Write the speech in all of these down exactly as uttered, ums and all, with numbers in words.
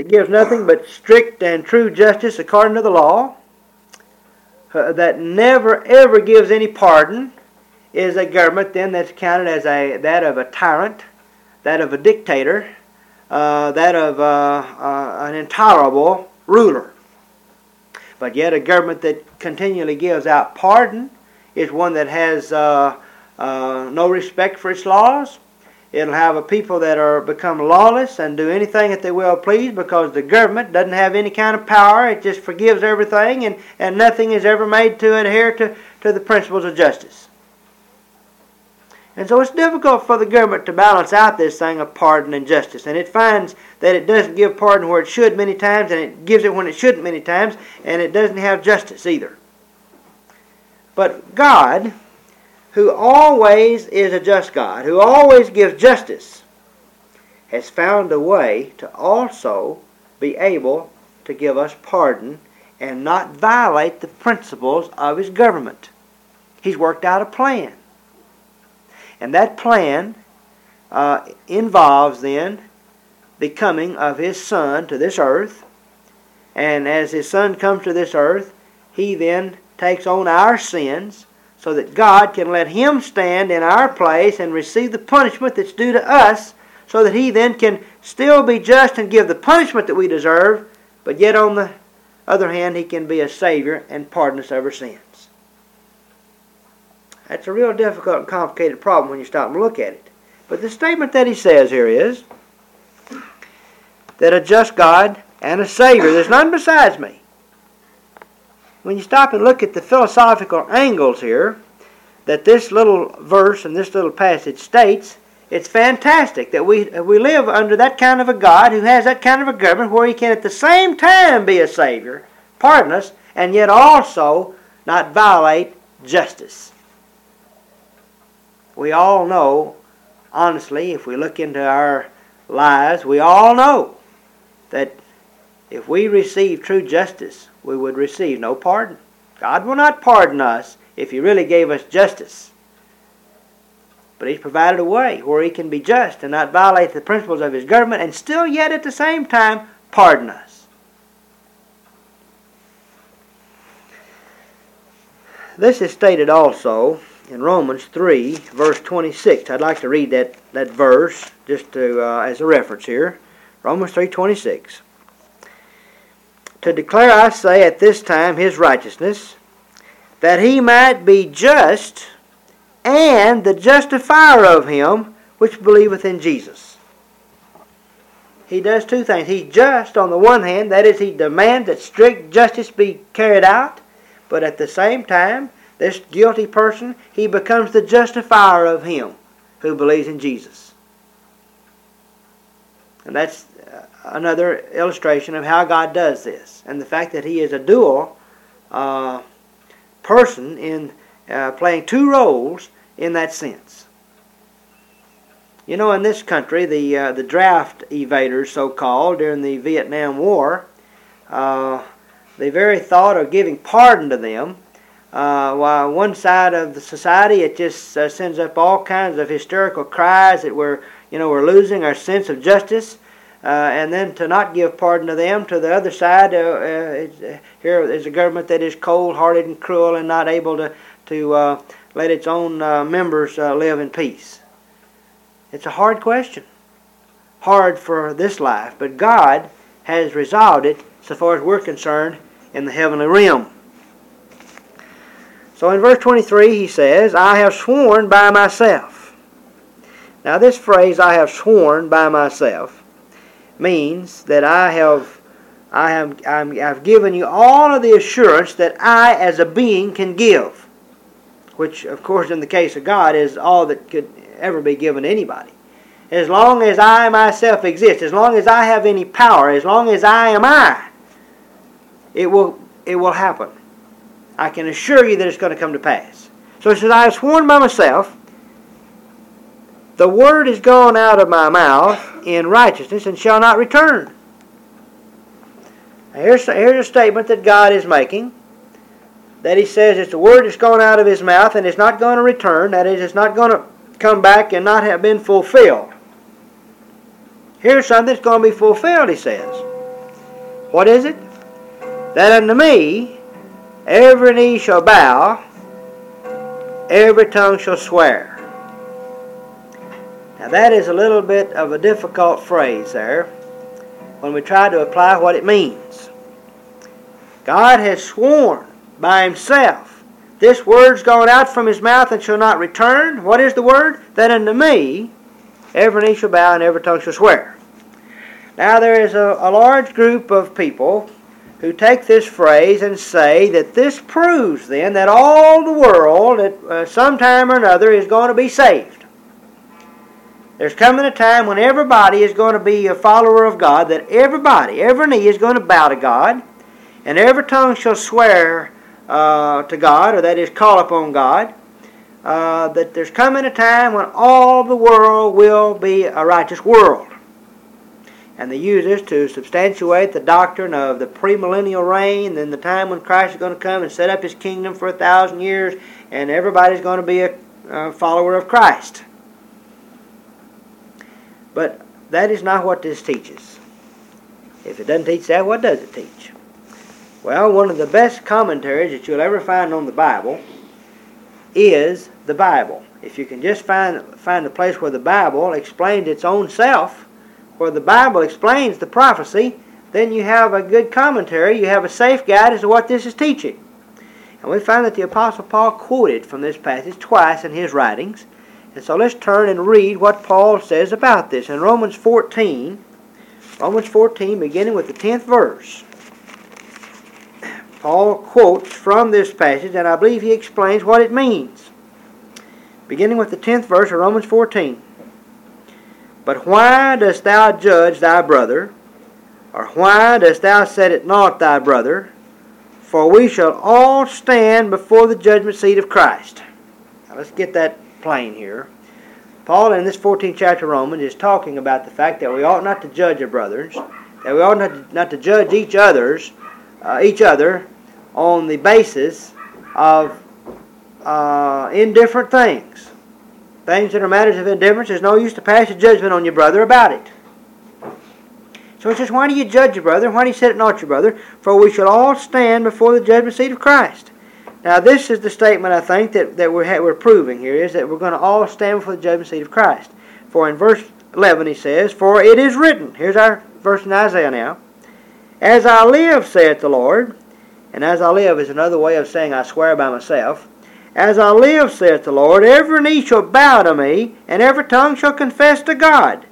that gives nothing but strict and true justice according to the law, uh, that never ever gives any pardon, is a government then that's counted as a that of a tyrant, that of a dictator, uh, that of uh, uh, an intolerable ruler. But yet a government that continually gives out pardon is one that has uh, uh, no respect for its laws. It'll have a people that are become lawless and do anything that they will please because the government doesn't have any kind of power. It just forgives everything, and, and nothing is ever made to adhere to, to the principles of justice. And so it's difficult for the government to balance out this thing of pardon and justice. And it finds that it doesn't give pardon where it should many times, and it gives it when it shouldn't many times, and it doesn't have justice either. But God, who always is a just God, who always gives justice, has found a way to also be able to give us pardon and not violate the principles of His government. He's worked out a plan. And that plan uh, involves then the coming of His Son to this earth. And as His Son comes to this earth, He then takes on our sins so that God can let Him stand in our place and receive the punishment that's due to us, so that He then can still be just and give the punishment that we deserve, but yet on the other hand, He can be a Savior and pardon us of our sins. That's a real difficult and complicated problem when you stop and look at it. But the statement that he says here is that a just God and a Savior, there's none besides me. When you stop and look at the philosophical angles here that this little verse and this little passage states, it's fantastic that we, we live under that kind of a God who has that kind of a government where He can at the same time be a Savior, pardon us, and yet also not violate justice. We all know, honestly, if we look into our lives, we all know that if we receive true justice, we would receive no pardon. God will not pardon us if He really gave us justice. But He's provided a way where He can be just and not violate the principles of His government and still yet at the same time pardon us. This is stated also in Romans three, verse twenty-six. I'd like to read that, that verse just to uh, as a reference here. Romans three twenty-six. To declare, I say, at this time His righteousness, that He might be just and the justifier of him which believeth in Jesus. He does two things. He's just on the one hand, that is, He demands that strict justice be carried out, but at the same time, this guilty person, He becomes the justifier of him who believes in Jesus. And that's another illustration of how God does this. And the fact that He is a dual uh, person in uh, playing two roles in that sense. You know, in this country, the, uh, the draft evaders, so-called, during the Vietnam War, uh, the very thought of giving pardon to them, Uh, while one side of the society, it just uh, sends up all kinds of hysterical cries that we're, you know, we're losing our sense of justice, uh, and then to not give pardon to them. To the other side, uh, uh, it's, uh, here is a government that is cold-hearted and cruel and not able to to uh, let its own uh, members uh, live in peace. It's a hard question, hard for this life, but God has resolved it so far as we're concerned in the heavenly realm. So in verse twenty-three he says, I have sworn by myself. Now this phrase, I have sworn by myself, means that I have, I have I'm, I've given you all of the assurance that I as a being can give. Which of course in the case of God is all that could ever be given to anybody. As long as I myself exist, as long as I have any power, as long as I am I, it will, it will happen. I can assure you that it's going to come to pass. So it says, I have sworn by myself, the word is gone out of my mouth in righteousness and shall not return. Now here's, here's a statement that God is making, that He says it's the word that's gone out of His mouth and it's not going to return. That is, it's not going to come back and not have been fulfilled. Here's something that's going to be fulfilled, He says. What is it? That unto me every knee shall bow, every tongue shall swear. Now that is a little bit of a difficult phrase there when we try to apply what it means. God has sworn by Himself. This word's gone out from His mouth and shall not return. What is the word? That unto me every knee shall bow and every tongue shall swear. Now there is a, a large group of people who take this phrase and say that this proves then that all the world at uh, some time or another is going to be saved. There's coming a time when everybody is going to be a follower of God, that everybody, every knee is going to bow to God, and every tongue shall swear uh, to God, or that is, call upon God, uh, that there's coming a time when all the world will be a righteous world. And they use this to substantiate the doctrine of the premillennial reign, and the time when Christ is going to come and set up His kingdom for a thousand years, and everybody's going to be a, a follower of Christ. But that is not what this teaches. If it doesn't teach that, what does it teach? Well, one of the best commentaries that you'll ever find on the Bible is the Bible. If you can just find, find a place where the Bible explains its own self, where the Bible explains the prophecy, then you have a good commentary, you have a safe guide as to what this is teaching. And we find that the Apostle Paul quoted from this passage twice in his writings. And so let's turn and read what Paul says about this. In Romans fourteen, Romans fourteen, beginning with the tenth verse, Paul quotes from this passage, and I believe he explains what it means. Beginning with the tenth verse of Romans fourteen. But why dost thou judge thy brother? Or why dost thou set at naught thy brother? For we shall all stand before the judgment seat of Christ. Now let's get that plain here. Paul in this fourteenth chapter of Romans is talking about the fact that we ought not to judge our brothers, that we ought not to, not to judge each other's, uh, each other on the basis of uh, indifferent things. Things that are matters of indifference. There's no use to pass a judgment on your brother about it. So it says, why do you judge your brother? Why do you set it not your brother? For we shall all stand before the judgment seat of Christ. Now this is the statement, I think, that, that we're, we're proving here, is that we're going to all stand before the judgment seat of Christ. For in verse eleven he says, for it is written, here's our verse in Isaiah now, as I live, saith the Lord, and as I live is another way of saying I swear by myself, as I live, saith the Lord, every knee shall bow to me, and every tongue shall confess to God.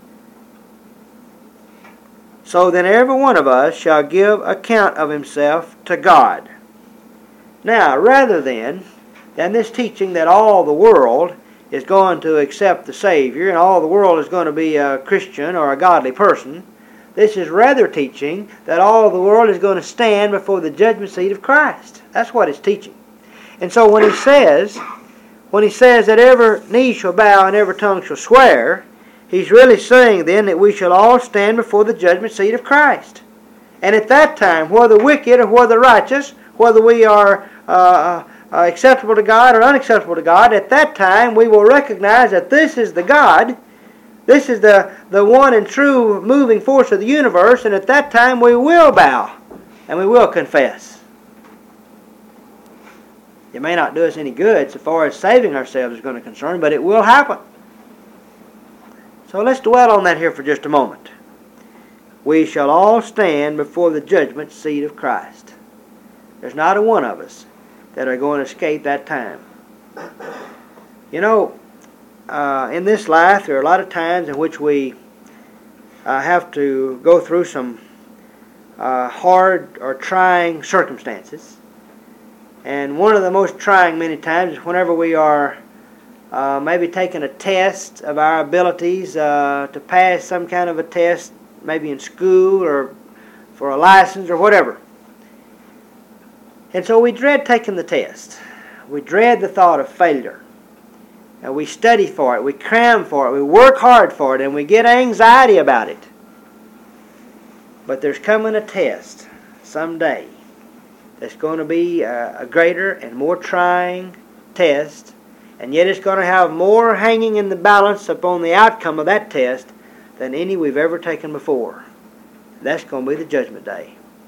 So then every one of us shall give account of himself to God. Now, rather than, than this teaching that all the world is going to accept the Savior, and all the world is going to be a Christian or a godly person, this is rather teaching that all the world is going to stand before the judgment seat of Christ. That's what it's teaching. And so when he says, when he says that every knee shall bow and every tongue shall swear, he's really saying then that we shall all stand before the judgment seat of Christ. And at that time, whether wicked or whether righteous, whether we are uh, uh, acceptable to God or unacceptable to God, at that time we will recognize that this is the God, this is the, the one and true moving force of the universe, and at that time we will bow and we will confess. It may not do us any good so far as saving ourselves is going to concern, but it will happen. So let's dwell on that here for just a moment. We shall all stand before the judgment seat of Christ. There's not a one of us that are going to escape that time. You know, uh, in this life there are a lot of times in which we uh, have to go through some uh, hard or trying circumstances. And one of the most trying many times is whenever we are uh, maybe taking a test of our abilities uh, to pass some kind of a test, maybe in school or for a license or whatever. And so we dread taking the test. We dread the thought of failure. And we study for it, we cram for it, we work hard for it, and we get anxiety about it. But there's coming a test someday that's going to be a, a greater and more trying test, and yet it's going to have more hanging in the balance upon the outcome of that test than any we've ever taken before. That's going to be the judgment day.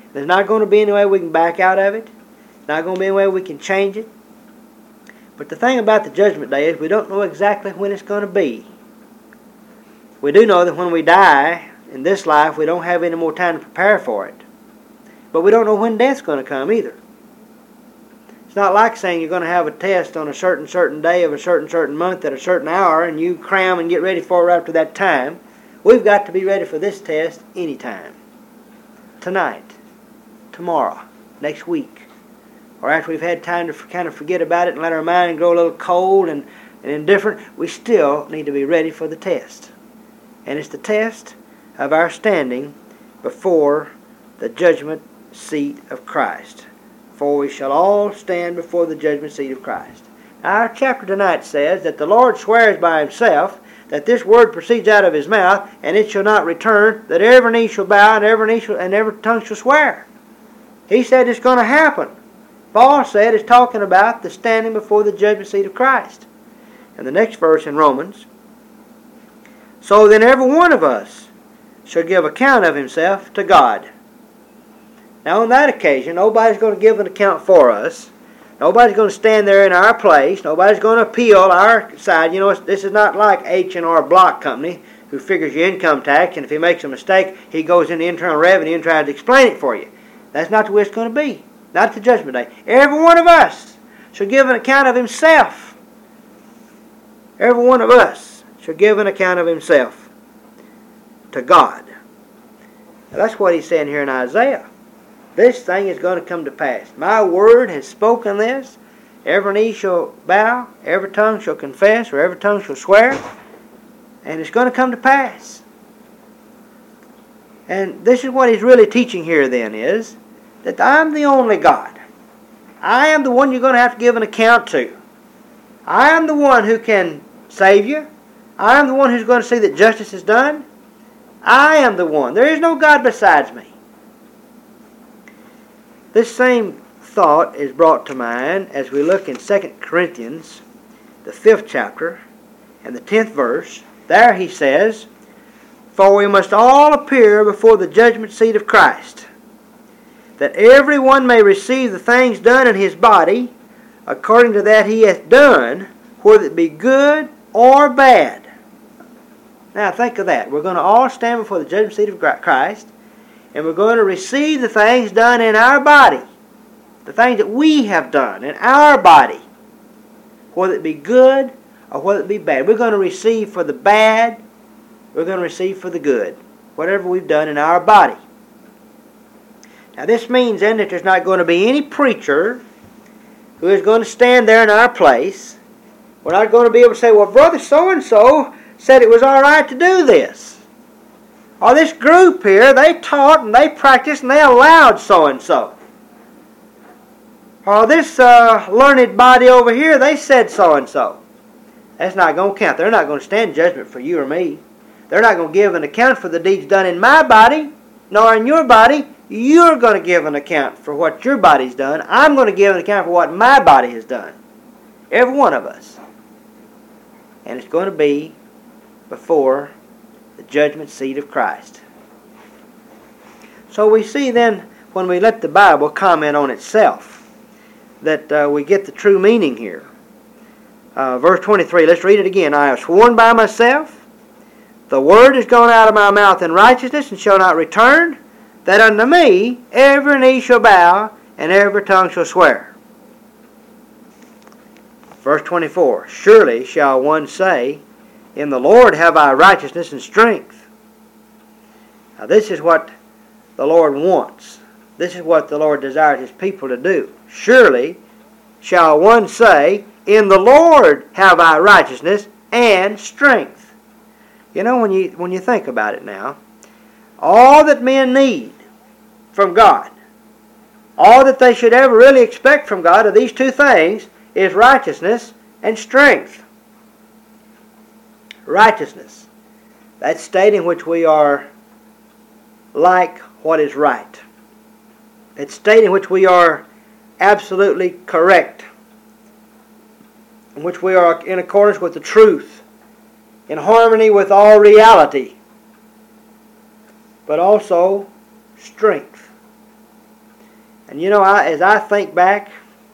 There's not going to be any way we can back out of it. There's not going to be any way we can change it. But the thing about the judgment day is we don't know exactly when it's going to be. We do know that when we die in this life, we don't have any more time to prepare for it. But we don't know when death's going to come either. It's not like saying you're going to have a test on a certain certain day of a certain certain month at a certain hour and you cram and get ready for it after that time. We've got to be ready for this test anytime. Tonight, tomorrow, next week, or after we've had time to kind of forget about it and let our mind grow a little cold and, and indifferent, we still need to be ready for the test. And it's the test of our standing before the judgment seat of Christ. For we shall all stand before the judgment seat of Christ. Now, our chapter tonight says that the Lord swears by himself that this word proceeds out of his mouth, and it shall not return, that every knee shall bow, and every knee shall, and every tongue shall swear. He said it's going to happen. Paul said it's talking about the standing before the judgment seat of Christ. And the next verse in Romans, so then every one of us shall give account of himself to God. Now on that occasion, nobody's going to give an account for us. Nobody's going to stand there in our place. Nobody's going to appeal our side. You know, this is not like H and R Block Company, who figures your income tax, and if he makes a mistake, he goes into Internal Revenue and tries to explain it for you. That's not the way it's going to be. Not at the judgment day. Every one of us shall give an account of himself. Every one of us shall give an account of himself to God. Now, that's what he's saying here in Isaiah. This thing is going to come to pass. My word has spoken this. Every knee shall bow, every tongue shall confess, or every tongue shall swear. And it's going to come to pass. And this is what he's really teaching here then is that I'm the only God. I am the one you're going to have to give an account to. I am the one who can save you. I am the one who's going to see that justice is done. I am the one. There is no God besides me. This same thought is brought to mind as we look in Second Corinthians, the fifth chapter, and the tenth verse. There he says, for we must all appear before the judgment seat of Christ, that every one may receive the things done in his body, according to that he hath done, whether it be good or bad. Now think of that. We're going to all stand before the judgment seat of Christ, and we're going to receive the things done in our body, the things that we have done in our body, whether it be good or whether it be bad. We're going to receive for the bad, we're going to receive for the good, whatever we've done in our body. Now this means then that there's not going to be any preacher who is going to stand there in our place. We're not going to be able to say, well, brother so-and-so said it was all right to do this. Or this group here, they taught and they practiced and they allowed so-and-so. Or this uh, learned body over here, they said so-and-so. That's not going to count. They're not going to stand judgment for you or me. They're not going to give an account for the deeds done in my body, nor in your body. You're going to give an account for what your body's done. I'm going to give an account for what my body has done. Every one of us. And it's going to be before the judgment seat of Christ. So we see then, when we let the Bible comment on itself, that uh, we get the true meaning here. Uh, verse twenty-three, let's read it again. I have sworn by myself, the word is gone out of my mouth in righteousness, and shall not return, that unto me every knee shall bow, and every tongue shall swear. Verse twenty-four, surely shall one say, in the Lord have I righteousness and strength. Now this is what the Lord wants. This is what the Lord desires His people to do. Surely shall one say, in the Lord have I righteousness and strength. You know, when you when you think about it now, all that men need from God, all that they should ever really expect from God of these two things is righteousness and strength. Righteousness, that state in which we are like what is right. That state in which we are absolutely correct, in which we are in accordance with the truth, in harmony with all reality, but also strength. And you know, I, as I think back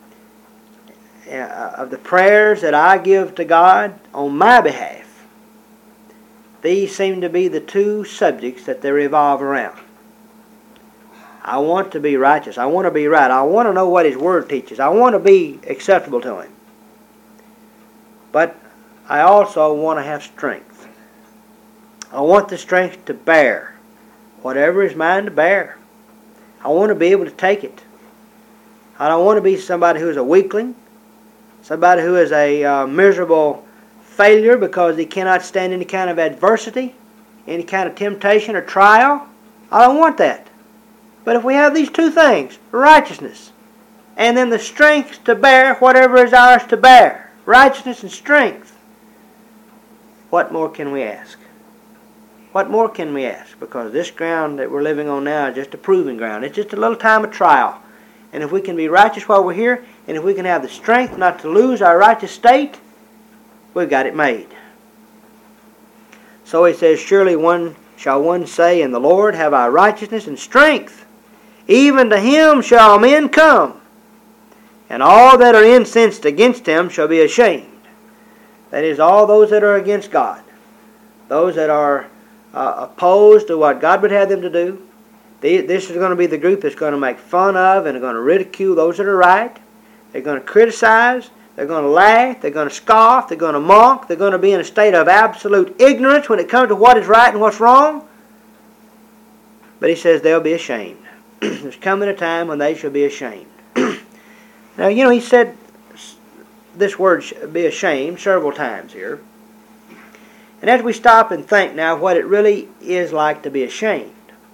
uh, of the prayers that I give to God on my behalf, these seem to be the two subjects that they revolve around. I want to be righteous. I want to be right. I want to know what His Word teaches. I want to be acceptable to Him. But I also want to have strength. I want the strength to bear whatever is mine to bear. I want to be able to take it. I don't want to be somebody who is a weakling, somebody who is a uh, miserable failure because he cannot stand any kind of adversity, any kind of temptation or trial. I don't want that. But if we have these two things, righteousness, and then the strength to bear whatever is ours to bear, righteousness and strength, what more can we ask? What more can we ask? Because this ground that we're living on now is just a proving ground. It's just a little time of trial. And if we can be righteous while we're here, and if we can have the strength not to lose our righteous state, we've got it made. So he says, surely one shall one say, in the Lord have I righteousness and strength. Even to him shall men come, and all that are incensed against him shall be ashamed. That is, all those that are against God, those that are uh, opposed to what God would have them to do. This is going to be the group that's going to make fun of and are going to ridicule those that are right. They're going to criticize. They're going to laugh. They're going to scoff. They're going to mock. They're going to be in a state of absolute ignorance when it comes to what is right and what's wrong. But he says they'll be ashamed. There's coming a time when they shall be ashamed. Now, you know, he said this word be ashamed several times here. And as we stop and think now what it really is like to be ashamed,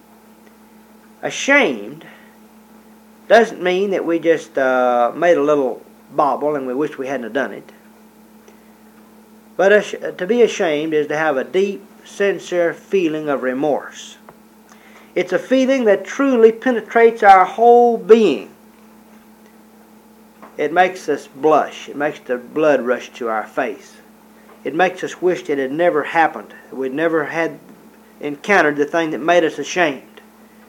ashamed doesn't mean that we just uh, made a little bobble and we wish we hadn't have done it. But to be ashamed is to have a deep, sincere feeling of remorse. It's a feeling that truly penetrates our whole being. It makes us blush. It makes the blood rush to our face. It makes us wish it had never happened. We'd never had encountered the thing that made us ashamed.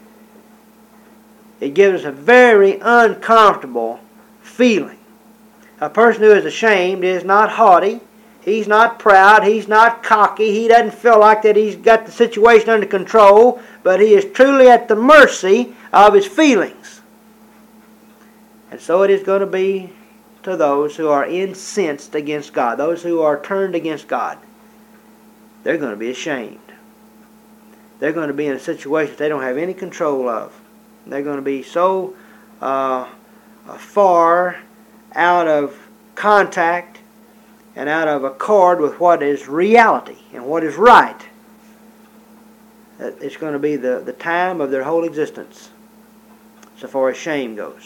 It gives us a very uncomfortable feeling. A person who is ashamed is not haughty. He's not proud. He's not cocky. He doesn't feel like that he's got the situation under control, but he is truly at the mercy of his feelings. And so it is going to be to those who are incensed against God, those who are turned against God. They're going to be ashamed. They're going to be in a situation they don't have any control of. They're going to be so uh, far out of contact and out of accord with what is reality and what is right that it's going to be the, the time of their whole existence so far as shame goes.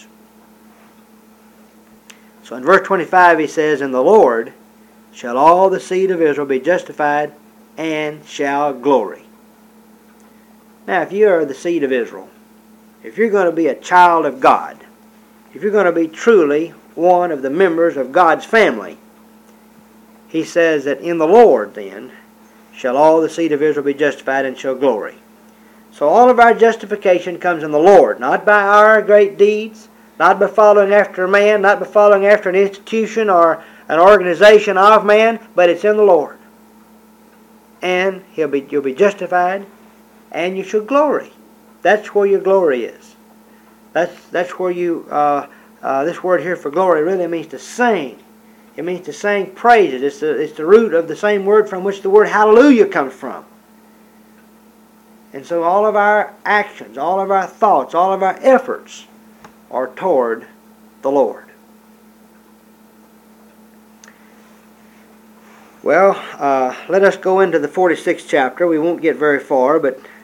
So in verse twenty-five he says, in the Lord shall all the seed of Israel be justified and shall glory. Now if you are the seed of Israel, if you're going to be a child of God, if you're going to be truly one of the members of God's family, he says that in the Lord then shall all the seed of Israel be justified and shall glory. So all of our justification comes in the Lord, not by our great deeds, not by following after man, not by following after an institution or an organization of man, but it's in the Lord. And he'll be, you'll be justified and you shall glory. That's where your glory is. That's, that's where you, uh, uh, this word here for glory really means to sing. It means to sing praises. It's the, it's the root of the same word from which the word hallelujah comes from. And so all of our actions, all of our thoughts, all of our efforts are toward the Lord. Well, uh, let us go into the forty-sixth chapter. We won't get very far, but